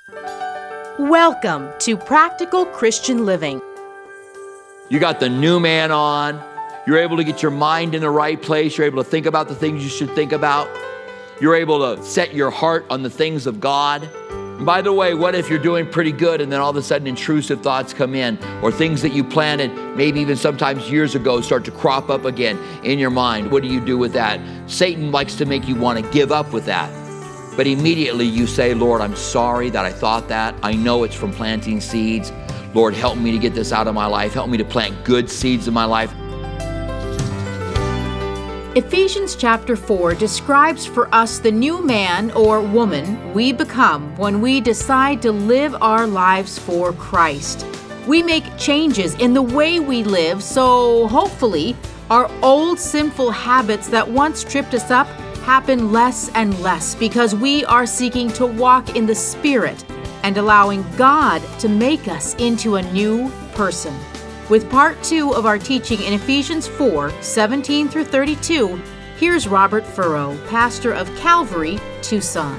Welcome to Practical Christian Living. You got the new man on. You're able to get your mind in the right place. You're able to think about the things you should think about. You're able to set your heart on the things of God. And by the way, what if you're doing pretty good and then all of a sudden intrusive thoughts come in, or things that you planted maybe even sometimes years ago start to crop up again in your mind? What do you do with that? Satan likes to make you want to give up with that. But immediately you say, Lord, I'm sorry that I thought that. I know it's from planting seeds. Lord, help me to get this out of my life. Help me to plant good seeds in my life. Ephesians chapter 4 describes for us the new man or woman we become when we decide to live our lives for Christ. We make changes in the way we live, so hopefully our old sinful habits that once tripped us up happen less and less because we are seeking to walk in the Spirit and allowing God to make us into a new person. With part 2 of our teaching in Ephesians 4, 17 through 32, here's Robert Furrow, pastor of Calvary, Tucson.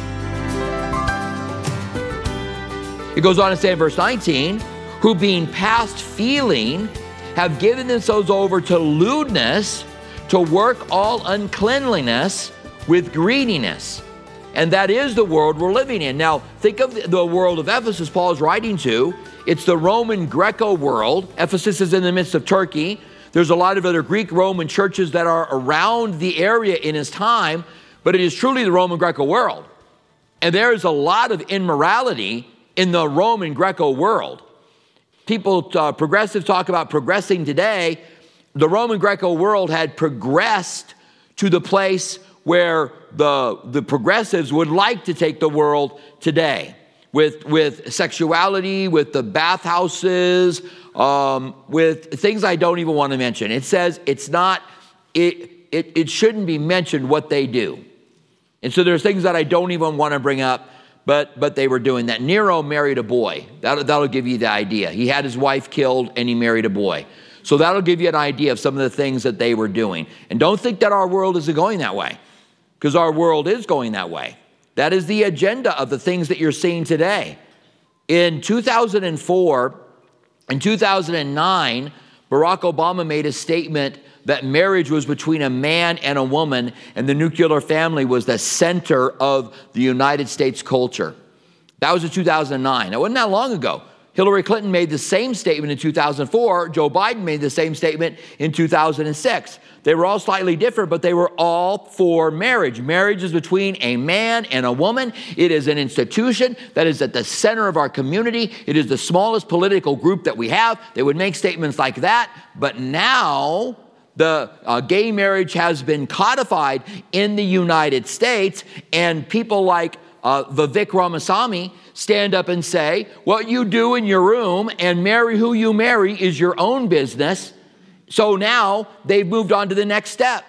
It goes on to say in verse 19, who being past feeling have given themselves over to lewdness, to work all uncleanliness with greediness. And that is the world we're living in. Now, think of the world of Ephesus Paul is writing to. It's the Roman Greco world. Ephesus is in the midst of Turkey. There's a lot of other Greek Roman churches that are around the area in his time, but it is truly the Roman Greco world. And there is a lot of immorality in the Roman Greco world. People, progressives talk about progressing today. The Roman Greco world had progressed to the place where the progressives would like to take the world today, with sexuality, with the bathhouses, with things I don't even want to mention. It says it shouldn't be mentioned what they do. And so there's things that I don't even want to bring up, but they were doing that. Nero married a boy. That'll give you the idea. He had his wife killed and he married a boy. So that'll give you an idea of some of the things that they were doing. And don't think that our world isn't going that way, because our world is going that way. That is the agenda of the things that you're seeing today. In 2004 and 2009, Barack Obama made a statement that marriage was between a man and a woman, and the nuclear family was the center of the United States culture. That was in 2009. That wasn't that long ago. Hillary Clinton made the same statement in 2004. Joe Biden made the same statement in 2006. They were all slightly different, but they were all for marriage. Marriage is between a man and a woman. It is an institution that is at the center of our community. It is the smallest political group that we have. They would make statements like that. But now the gay marriage has been codified in the United States, and people like Vivek Ramaswamy stand up and say, what you do in your room and marry who you marry is your own business. So now they've moved on to the next step.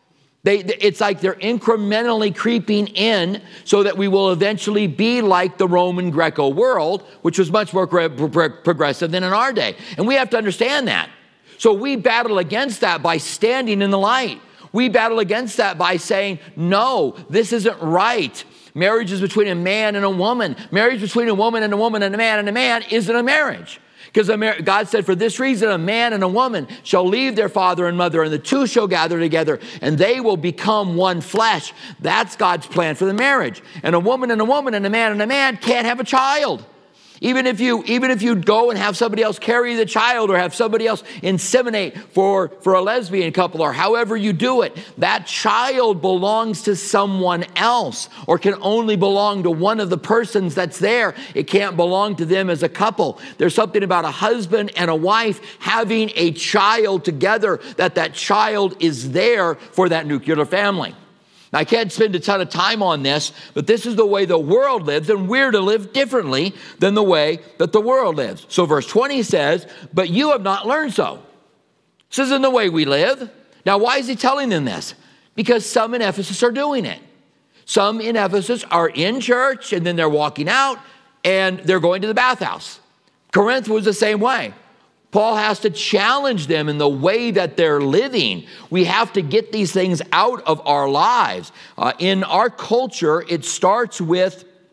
It's like they're incrementally creeping in so that we will eventually be like the Roman Greco world, which was much more progressive than in our day. And we have to understand that. So we battle against that by standing in the light. We battle against that by saying, no, this isn't right. Marriage is between a man and a woman. Marriage between a woman and a woman and a man isn't a marriage. Because God said, for this reason, a man and a woman shall leave their father and mother, and the two shall gather together, and they will become one flesh. That's God's plan for the marriage. And a woman and a woman and a man can't have a child. Even if you go and have somebody else carry the child, or have somebody else inseminate for a lesbian couple, or however you do it, that child belongs to someone else, or can only belong to one of the persons that's there. It can't belong to them as a couple. There's something about a husband and a wife having a child together, that child is there for that nuclear family. Now, I can't spend a ton of time on this, but this is the way the world lives, and we're to live differently than the way that the world lives. So verse 20 says, but you have not learned so. This isn't the way we live. Now, why is he telling them this? Because some in Ephesus are doing it. Some in Ephesus are in church, and then they're walking out, and they're going to the bathhouse. Corinth was the same way. Paul has to challenge them in the way that they're living. We have to get these things out of our lives. In our culture, it starts with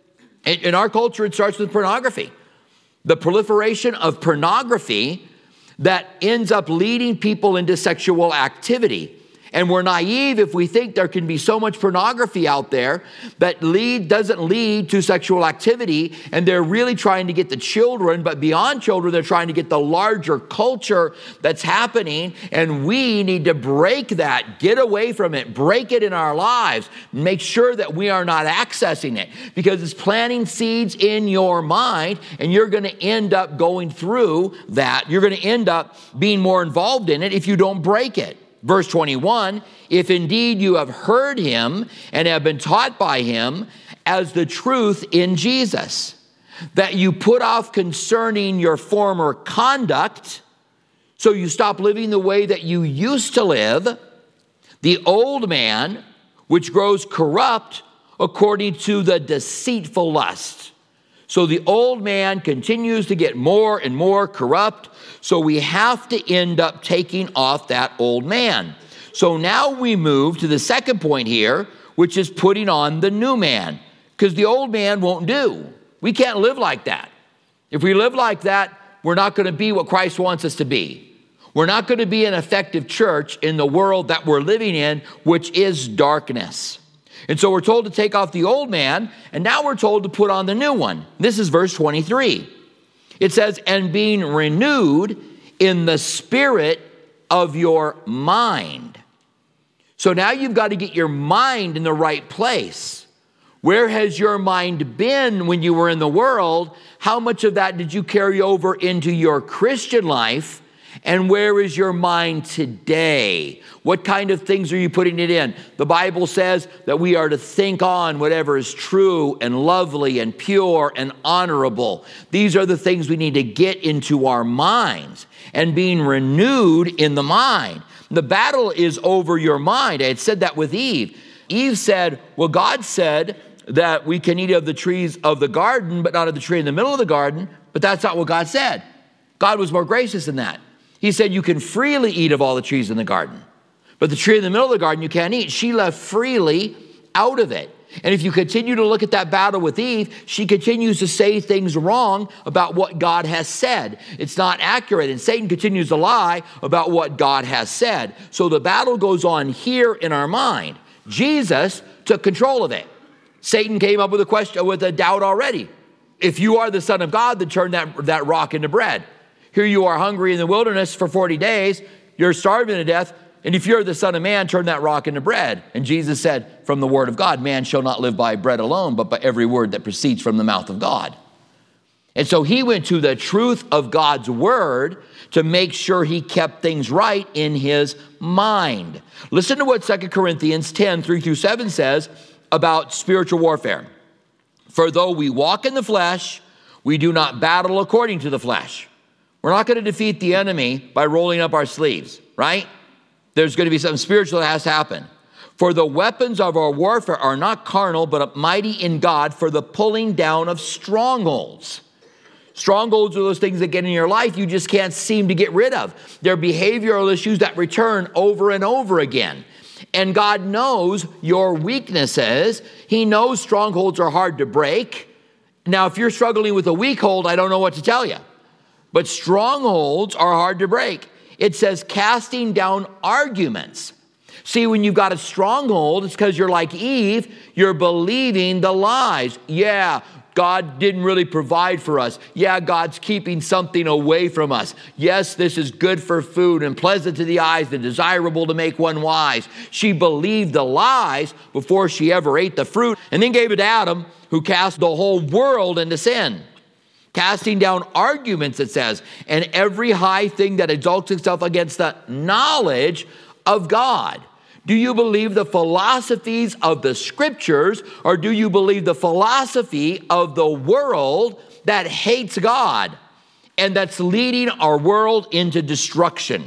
In our culture, it starts with pornography. The proliferation of pornography that ends up leading people into sexual activity. And we're naive if we think there can be so much pornography out there that doesn't lead to sexual activity, and they're really trying to get the children, but beyond children, they're trying to get the larger culture that's happening, and we need to break that, get away from it, break it in our lives, make sure that we are not accessing it, because it's planting seeds in your mind, and you're going to end up going through that. You're going to end up being more involved in it if you don't break it. Verse 21, if indeed you have heard him and have been taught by him as the truth in Jesus, that you put off concerning your former conduct, so you stop living the way that you used to live, the old man, which grows corrupt according to the deceitful lust. So the old man continues to get more and more corrupt. So we have to end up taking off that old man. So now we move to the second point here, which is putting on the new man, because the old man won't do. We can't live like that. If we live like that, we're not going to be what Christ wants us to be. We're not going to be an effective church in the world that we're living in, which is darkness. And so we're told to take off the old man, and now we're told to put on the new one. This is verse 23. It says, and being renewed in the spirit of your mind. So now you've got to get your mind in the right place. Where has your mind been when you were in the world? How much of that did you carry over into your Christian life? And where is your mind today? What kind of things are you putting it in? The Bible says that we are to think on whatever is true and lovely and pure and honorable. These are the things we need to get into our minds, and being renewed in the mind. The battle is over your mind. I had said that with Eve. Eve said, well, God said that we can eat of the trees of the garden, but not of the tree in the middle of the garden. But that's not what God said. God was more gracious than that. He said, you can freely eat of all the trees in the garden, but the tree in the middle of the garden you can't eat. She left freely out of it. And if you continue to look at that battle with Eve, she continues to say things wrong about what God has said. It's not accurate, and Satan continues to lie about what God has said. So the battle goes on here in our mind. Jesus took control of it. Satan came up with a question, with a doubt already. If you are the Son of God, then turn that rock into bread. Here you are hungry in the wilderness for 40 days. You're starving to death. And if you're the Son of Man, turn that rock into bread. And Jesus said, from the word of God, man shall not live by bread alone, but by every word that proceeds from the mouth of God. And so he went to the truth of God's word to make sure he kept things right in his mind. Listen to what 2 Corinthians 10, 3-7 says about spiritual warfare. For though we walk in the flesh, we do not battle according to the flesh. We're not going to defeat the enemy by rolling up our sleeves, right? There's going to be something spiritual that has to happen. For the weapons of our warfare are not carnal, but mighty in God for the pulling down of strongholds. Strongholds are those things that get in your life you just can't seem to get rid of. They're behavioral issues that return over and over again. And God knows your weaknesses. He knows strongholds are hard to break. Now, if you're struggling with a weak hold, I don't know what to tell you. But strongholds are hard to break. It says casting down arguments. See, when you've got a stronghold, it's because you're like Eve, you're believing the lies. Yeah, God didn't really provide for us. Yeah, God's keeping something away from us. Yes, this is good for food and pleasant to the eyes and desirable to make one wise. She believed the lies before she ever ate the fruit, and then gave it to Adam, who cast the whole world into sin. Casting down arguments, it says, and every high thing that exalts itself against the knowledge of God. Do you believe the philosophies of the scriptures, or do you believe the philosophy of the world that hates God and that's leading our world into destruction?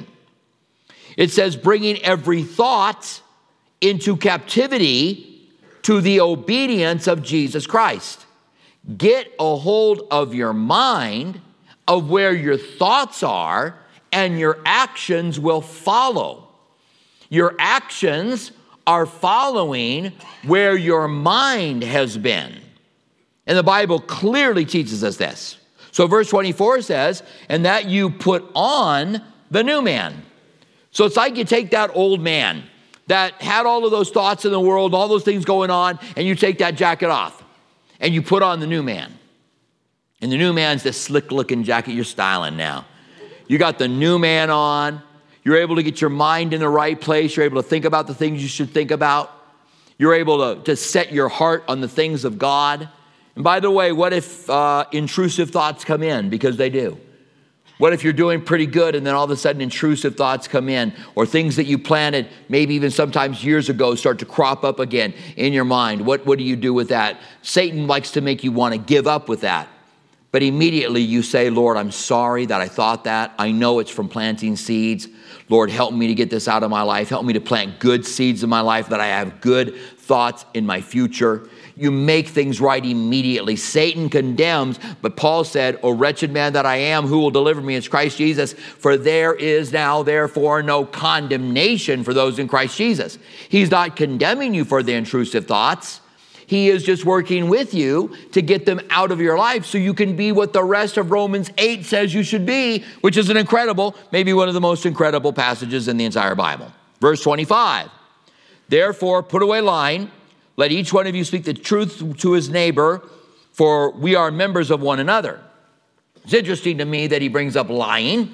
It says, bringing every thought into captivity to the obedience of Jesus Christ. Get a hold of your mind, of where your thoughts are, and your actions will follow. Your actions are following where your mind has been. And the Bible clearly teaches us this. So verse 24 says, and that you put on the new man. So it's like you take that old man that had all of those thoughts in the world, all those things going on, and you take that jacket off and you put on the new man. And the new man's this slick looking jacket you're styling now. You got the new man on. You're able to get your mind in the right place. You're able to think about the things you should think about. You're able to set your heart on the things of God. And by the way, what if intrusive thoughts come in? Because they do. What if you're doing pretty good and then all of a sudden intrusive thoughts come in, or things that you planted maybe even sometimes years ago start to crop up again in your mind? What do you do with that? Satan likes to make you want to give up with that. But immediately you say, Lord, I'm sorry that I thought that. I know it's from planting seeds. Lord, help me to get this out of my life. Help me to plant good seeds in my life, that I have good thoughts in my future. You make things right immediately. Satan condemns, but Paul said, O wretched man that I am, who will deliver me? It's Christ Jesus. For there is now, therefore, no condemnation for those in Christ Jesus. He's not condemning you for the intrusive thoughts. He is just working with you to get them out of your life so you can be what the rest of Romans 8 says you should be, which is an incredible, maybe one of the most incredible passages in the entire Bible. Verse 25, therefore put away lying. Let each one of you speak the truth to his neighbor, for we are members of one another. It's interesting to me that he brings up lying,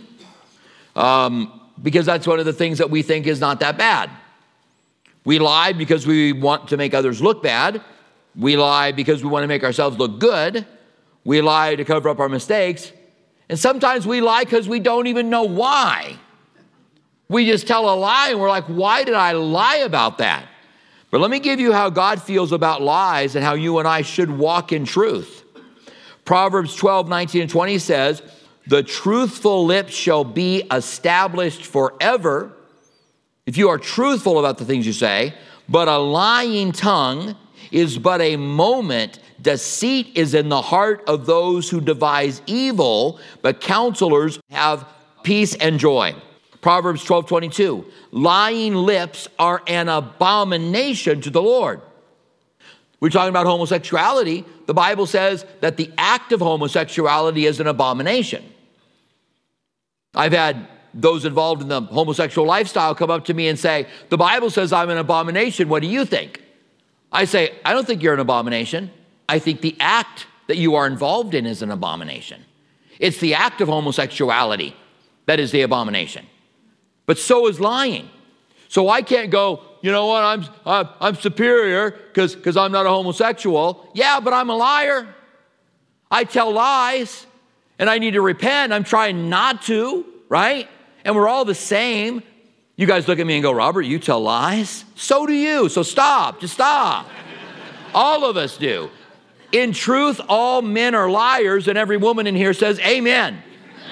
because that's one of the things that we think is not that bad. We lie because we want to make others look bad. We lie because we want to make ourselves look good. We lie to cover up our mistakes. And sometimes we lie because we don't even know why. We just tell a lie and we're like, why did I lie about that? But let me give you how God feels about lies and how you and I should walk in truth. Proverbs 12, 19 and 20 says, the truthful lips shall be established forever. If you are truthful about the things you say, but a lying tongue is but a moment. Deceit is in the heart of those who devise evil, but counselors have peace and joy. Proverbs 12:22, lying lips are an abomination to the Lord. We're talking about homosexuality. The Bible says that the act of homosexuality is an abomination. I've had those involved in the homosexual lifestyle come up to me and say, the Bible says I'm an abomination. What do you think? I say, I don't think you're an abomination. I think the act that you are involved in is an abomination. It's the act of homosexuality that is the abomination. But so is lying. So I can't go, you know what, I'm superior because I'm not a homosexual. Yeah, but I'm a liar. I tell lies and I need to repent. I'm trying not to, right? And we're all the same. You guys look at me and go, Robert, you tell lies? So do you. So stop. Just stop. All of us do. In truth, all men are liars, and every woman in here says amen.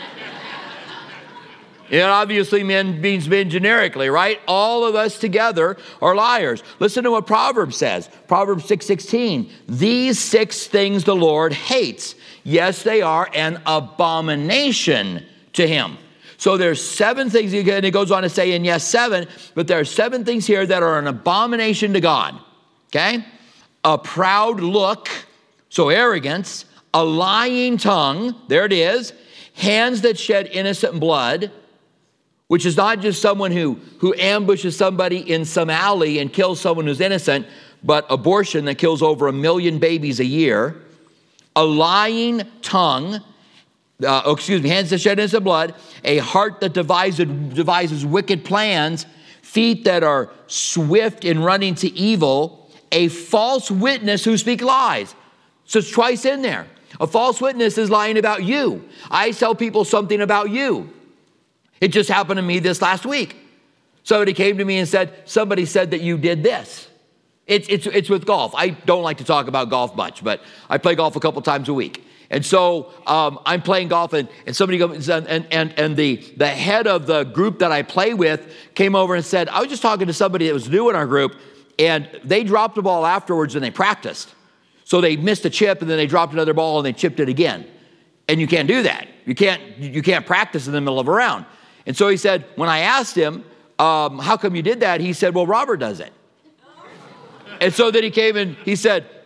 And obviously men means men generically, right? All of us together are liars. Listen to what Proverbs says. Proverbs 6:16. These 6 things the Lord hates. Yes, they are an abomination to him. So there's 7 things, and it goes on to say in yes, 7, but there are 7 things here that are an abomination to God, okay? A proud look, so arrogance, a lying tongue, there it is, hands that shed innocent blood, which is not just someone who ambushes somebody in some alley and kills someone who's innocent, but abortion that kills over 1 million babies a year, a lying tongue, hands that shed innocent blood, a heart that devises wicked plans, feet that are swift in running to evil, a false witness who speak lies. So it's twice in there. A false witness is lying about you. I tell people something about you. It just happened to me this last week. Somebody came to me and said, somebody said that you did this. It's with golf. I don't like to talk about golf much, but I play golf a couple times a week. And so I'm playing golf, and somebody goes, and the head of the group that I play with came over and said, I was just talking to somebody that was new in our group, and they dropped the ball afterwards and they practiced. So they missed a chip, and then they dropped another ball and they chipped it again. And you can't do that. You can't practice in the middle of a round. And so he said, when I asked him, how come you did that? He said, well, Robert does it. And so then he came and he said,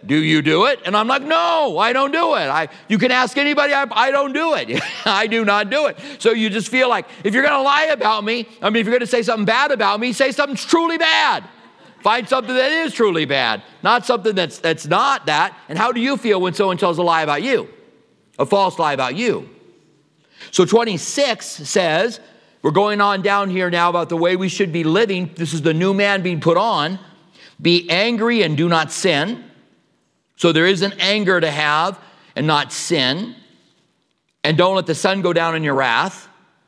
do you do it? And I'm like, no, I don't do it. You can ask anybody, I don't do it. I do not do it. So you just feel like, if you're going to lie about me, if you're going to say something bad about me, say something truly bad. Find something that is truly bad, not something that's not that. And how do you feel when someone tells a lie about you? A false lie about you. So 26 says, we're going on down here now about the way we should be living. This is the new man being put on. Be angry and do not sin. So there is an anger to have and not sin. And don't let the sun go down in your wrath.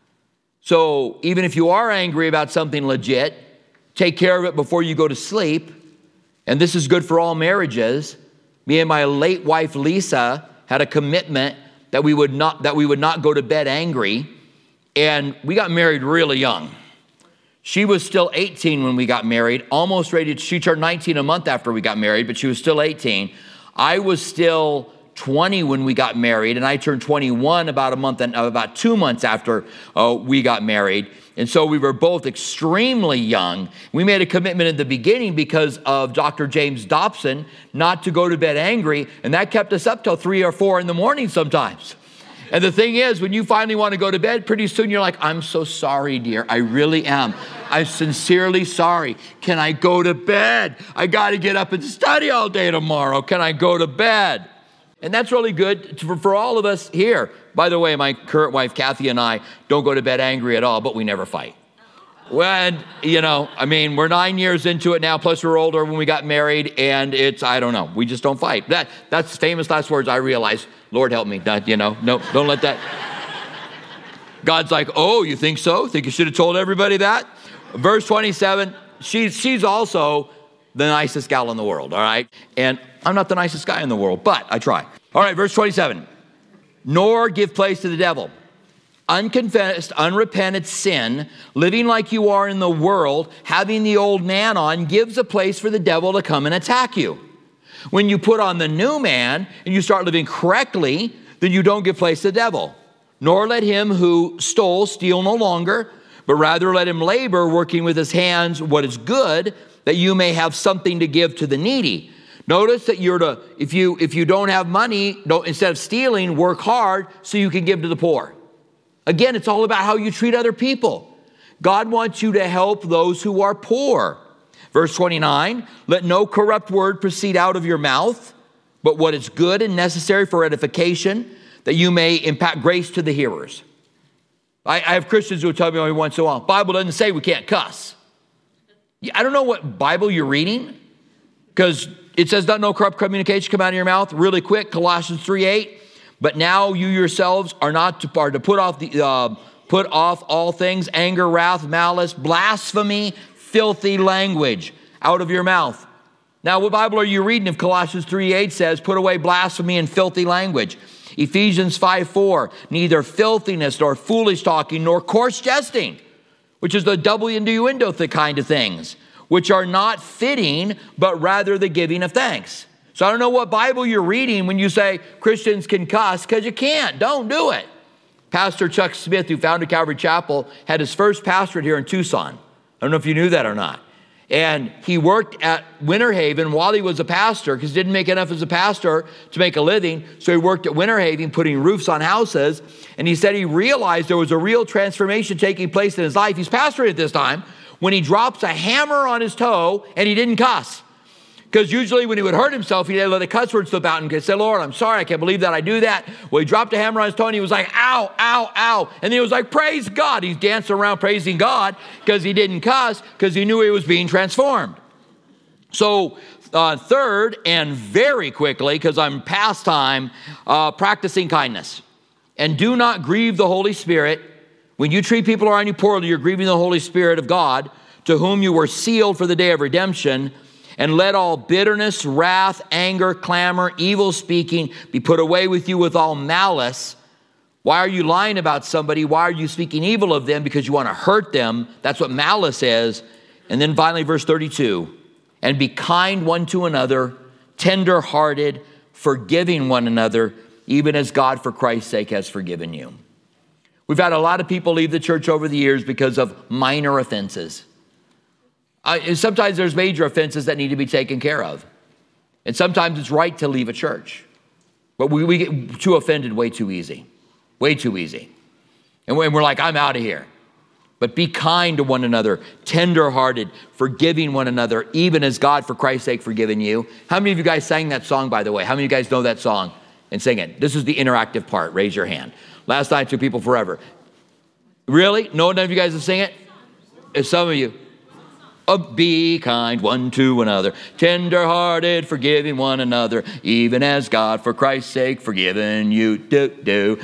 So even if you are angry about something legit, take care of it before you go to sleep. And this is good for all marriages. Me and my late wife, Lisa, had a commitment that we would not go to bed angry. And we got married really young. She was still 18 when we got married, almost ready. She turned 19 a month after we got married, but she was still 18. I was still 20 when we got married, and I turned 21 about 2 months after we got married. And so we were both extremely young. We made a commitment in the beginning because of Dr. James Dobson not to go to bed angry, and that kept us up till 3 or 4 in the morning sometimes. And the thing is, when you finally want to go to bed, pretty soon you're like, I'm so sorry, dear. I really am. I'm sincerely sorry. Can I go to bed? I got to get up and study all day tomorrow. Can I go to bed? And that's really good for all of us here. By the way, my current wife, Kathy, and I don't go to bed angry at all, but we never fight. When, we're 9 years into it now, plus we're older when we got married, and I don't know, we just don't fight. That's famous last words I realized. Lord help me, no, don't let that. God's like, oh, you think so? Think you should have told everybody that? Verse 27, she's also the nicest gal in the world, all right? And I'm not the nicest guy in the world, but I try. All right, verse 27, nor give place to the devil. Unconfessed, unrepented sin, living like you are in the world, having the old man on, gives a place for the devil to come and attack you. When you put on the new man and you start living correctly, then you don't give place to the devil. Nor let him who stole steal no longer, but rather let him labor, working with his hands what is good, that you may have something to give to the needy. Notice that if you don't have money, instead of stealing, work hard so you can give to the poor. Again, it's all about how you treat other people. God wants you to help those who are poor. Verse 29, let no corrupt word proceed out of your mouth, but what is good and necessary for edification, that you may impart grace to the hearers. I have Christians who will tell me every once in a while, Bible doesn't say we can't cuss. I don't know what Bible you're reading, because it says let no corrupt communication come out of your mouth. Really quick, Colossians 3:8. But now you yourselves are to put off all things, anger, wrath, malice, blasphemy, filthy language out of your mouth. Now, what Bible are you reading if Colossians 3:8 says, put away blasphemy and filthy language? Ephesians 5:4, neither filthiness nor foolish talking nor coarse jesting, which is the double innuendo kind of things, which are not fitting, but rather the giving of thanks. So I don't know what Bible you're reading when you say Christians can cuss, because you can't. Don't do it. Pastor Chuck Smith, who founded Calvary Chapel, had his first pastorate here in Tucson. I don't know if you knew that or not. And he worked at Winter Haven while he was a pastor, because he didn't make enough as a pastor to make a living. So he worked at Winter Haven putting roofs on houses. And he said he realized there was a real transformation taking place in his life. He's pastoring at this time when he drops a hammer on his toe and he didn't cuss. Because usually when he would hurt himself, he'd let a cuss word slip out and say, Lord, I'm sorry, I can't believe that I do that. Well, he dropped a hammer on his toe and he was like, ow, ow, ow. And he was like, praise God. He's dancing around praising God because he didn't cuss, because he knew he was being transformed. So third, and very quickly, because I'm past time, practicing kindness. And do not grieve the Holy Spirit. When you treat people around you poorly, you're grieving the Holy Spirit of God, to whom you were sealed for the day of redemption. And let all bitterness, wrath, anger, clamor, evil speaking be put away with you with all malice. Why are you lying about somebody? Why are you speaking evil of them? Because you want to hurt them. That's what malice is. And then finally, verse 32, and be kind one to another, tender-hearted, forgiving one another, even as God for Christ's sake has forgiven you. We've had a lot of people leave the church over the years because of minor offenses. Sometimes there's major offenses that need to be taken care of. And sometimes it's right to leave a church. But we get too offended way too easy. Way too easy. And we're like, I'm out of here. But be kind to one another, tender-hearted, forgiving one another, even as God, for Christ's sake, forgiven you. How many of you guys sang that song, by the way? How many of you guys know that song and sing it? This is the interactive part. Raise your hand. Last night, 2 people forever. Really? None of you guys have sing it? Some of you. Oh, be kind one to another, tender-hearted, forgiving one another, even as God, for Christ's sake, forgiven you. Do.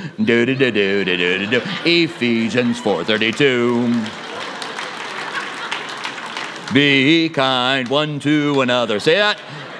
Ephesians 4:32. Be kind one to another. Say that?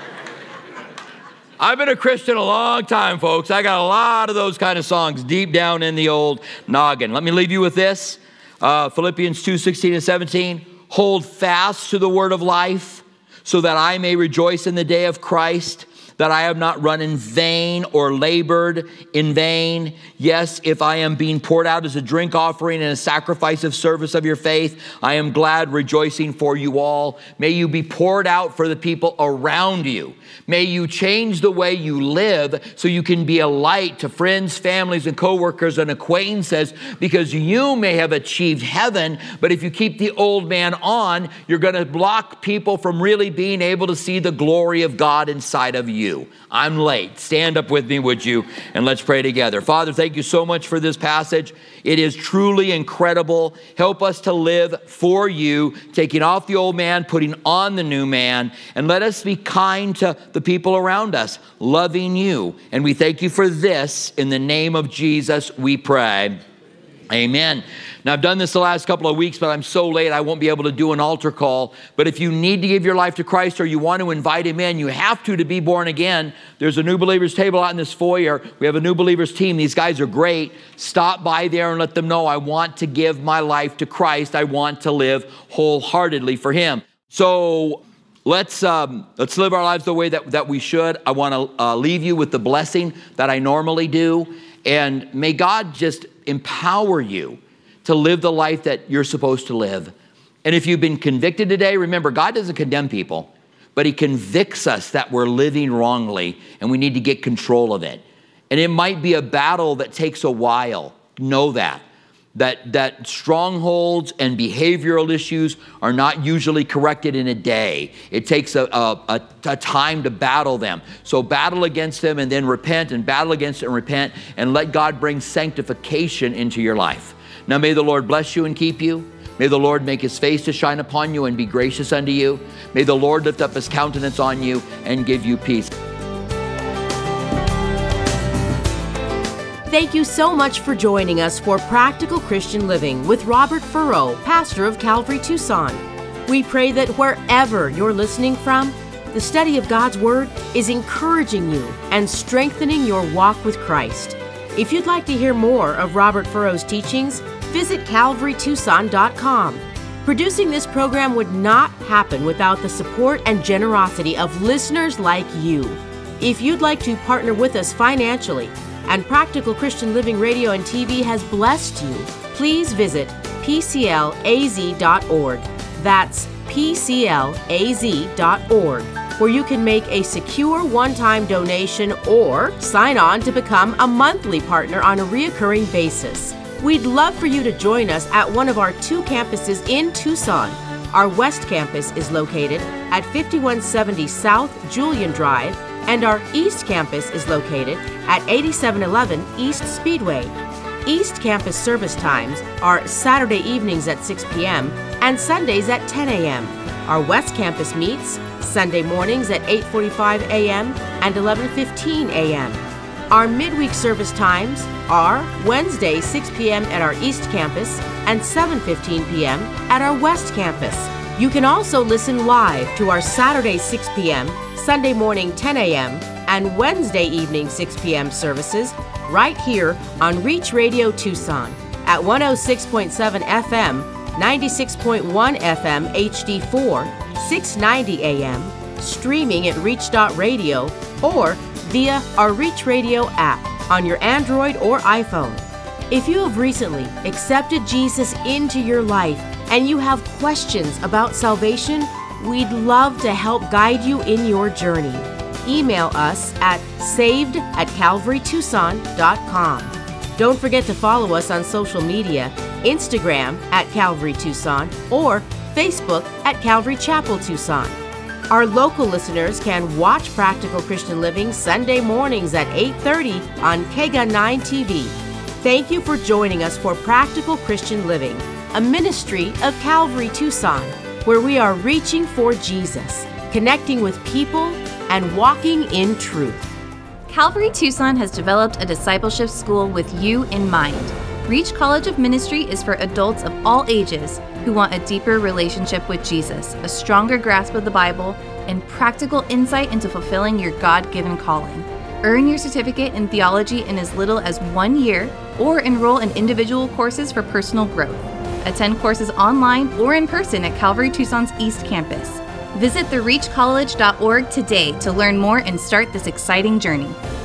I've been a Christian a long time, folks. I got a lot of those kind of songs deep down in the old noggin. Let me leave you with this. Philippians 2:16-17. Hold fast to the word of life, so that I may rejoice in the day of Christ, that I have not run in vain or labored in vain. Yes, if I am being poured out as a drink offering and a sacrifice of service of your faith, I am glad, rejoicing for you all. May you be poured out for the people around you. May you change the way you live so you can be a light to friends, families, and coworkers and acquaintances, because you may have achieved heaven, but if you keep the old man on, you're going to block people from really being able to see the glory of God inside of you. I'm late. Stand up with me, would you? And let's pray together. Father, thank you so much for this passage. It is truly incredible. Help us to live for you, taking off the old man, putting on the new man, and let us be kind to the people around us, loving you. And we thank you for this. In the name of Jesus, we pray. Amen. Now, I've done this the last couple of weeks, but I'm so late I won't be able to do an altar call. But if you need to give your life to Christ or you want to invite him in, you have to be born again. There's a new believers table out in this foyer. We have a new believers team. These guys are great. Stop by there and let them know, I want to give my life to Christ. I want to live wholeheartedly for him. So let's live our lives the way that we should. I want to leave you with the blessing that I normally do. And may God just empower you to live the life that you're supposed to live. And if you've been convicted today, remember, God doesn't condemn people, but he convicts us that we're living wrongly and we need to get control of it. And it might be a battle that takes a while. Know that strongholds and behavioral issues are not usually corrected in a day. It takes a time to battle them. So battle against them and then repent, and battle against it and repent, and let God bring sanctification into your life. Now may the Lord bless you and keep you. May the Lord make his face to shine upon you and be gracious unto you. May the Lord lift up his countenance on you and give you peace. Thank you so much for joining us for Practical Christian Living with Robert Furrow, pastor of Calvary Tucson. We pray that wherever you're listening from, the study of God's Word is encouraging you and strengthening your walk with Christ. If you'd like to hear more of Robert Furrow's teachings, visit calvarytucson.com. Producing this program would not happen without the support and generosity of listeners like you. If you'd like to partner with us financially, and Practical Christian Living Radio and TV has blessed you, please visit pclaz.org. That's pclaz.org, where you can make a secure one-time donation or sign on to become a monthly partner on a reoccurring basis. We'd love for you to join us at one of our 2 campuses in Tucson. Our West Campus is located at 5170 South Julian Drive, and our East Campus is located at 8711 East Speedway. East Campus service times are Saturday evenings at 6 p.m. and Sundays at 10 a.m. Our West Campus meets Sunday mornings at 8:45 a.m. and 11:15 a.m. Our midweek service times are Wednesday 6 p.m. at our East Campus and 7:15 p.m. at our West Campus. You can also listen live to our Saturday 6 p.m., Sunday morning 10 a.m., and Wednesday evening 6 p.m. services right here on Reach Radio Tucson at 106.7 FM, 96.1 FM HD4, 690 AM, streaming at reach.radio, or via our Reach Radio app on your Android or iPhone. If you have recently accepted Jesus into your life and you have questions about salvation, we'd love to help guide you in your journey. email us at saved@calvarytucson.com. Don't forget to follow us on social media, Instagram at Calvary Tucson or Facebook at Calvary Chapel Tucson. Our local listeners can watch Practical Christian Living Sunday mornings at 8:30 on KEGA 9 TV. Thank you for joining us for Practical Christian Living, a ministry of Calvary Tucson, where we are reaching for Jesus, connecting with people, and walking in truth. Calvary Tucson has developed a discipleship school with you in mind. Reach College of Ministry is for adults of all ages who want a deeper relationship with Jesus, a stronger grasp of the Bible, and practical insight into fulfilling your God-given calling. Earn your certificate in theology in as little as 1 year, or enroll in individual courses for personal growth. Attend courses online or in person at Calvary Tucson's East Campus. Visit thereachcollege.org today to learn more and start this exciting journey.